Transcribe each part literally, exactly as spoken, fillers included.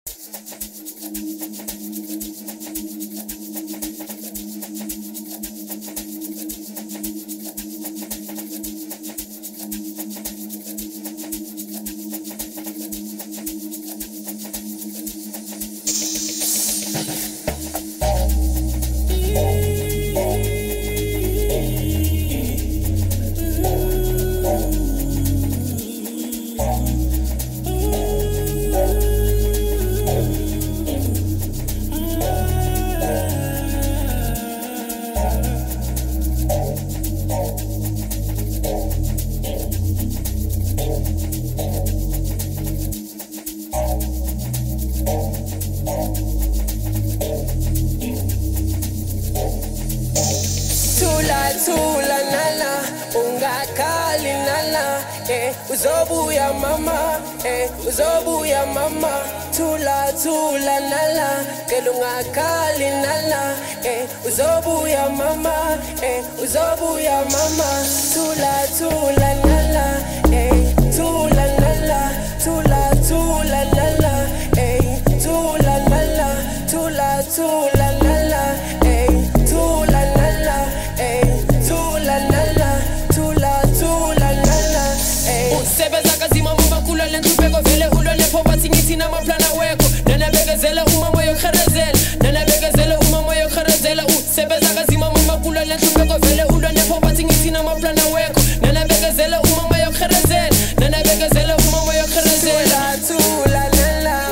Uzobuya mama, eh, uzobuya mama. Tula tula nala, kelunga kali nala, eh, uzobuya mama, eh, uzobuya mama. Tula tula nala, eh, tula nala, tula tula nala, eh, tula nala, tula tula nala, eh, tula nala, eh, tula nala, tula tula nala, eh. Usebeza kazima mumba kula lentubeko vele ulo lepo batingithi namaplana wekho nana bekezela uma moyo kharazela nana bekezela uma moyo kharazela usebeza kazima mumba kula lentubeko vele ulo lepo batingithi namaplana wekho nana bekezela uma moyo kharazela nana bekezela uma moyo kharazela tula nala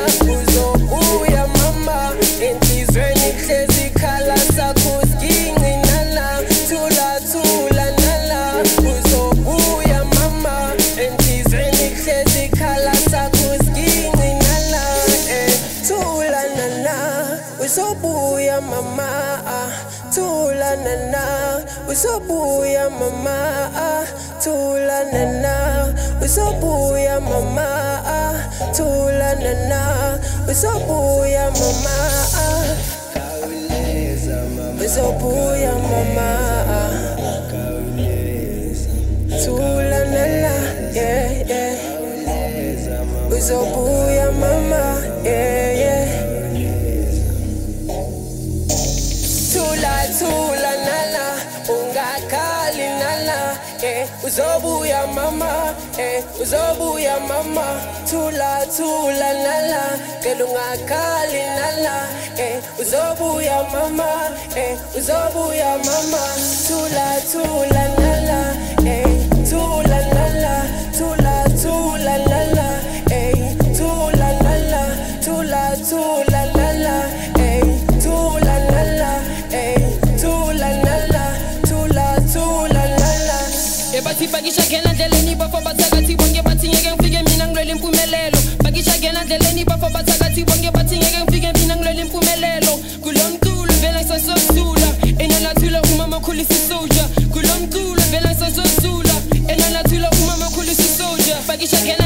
uzobuya mama entizweni hlezi khala sakho skingi nala tula tula nala uzobuya mama entizweni hlezi khala sakho skingi nala eh tula nala uzobuya mama tula nala uzobuya mama tula nala uzobuya mama tula nana uzobuya mama uzobuya mama tula nana yeah yeah uzobuya mama yeah yeah tula tula nana ungakali nana eh uzobuya mama eh uzobuya mama tula tula nala kelunga kali nala eh uzobuya mama eh uzobuya mama tula tula nala eh tula nala tula tula nala eh tula nala tula tula nala eh tula nala eh tula nala tula tula nala ebathi bakisha gena ndleleni bafo bathakathi bonke bathi ngeke ngifike mina ngilwela impumelelo bakisha gena ndleleni bafo bathakathi bonke bathi ngeke ngifike mina ngilwela impumelelo kulomculo vela sasosula enalathula umama khulisa isoja kulomculo vela sasosula enalathula umama khulisa isoja bakisha gena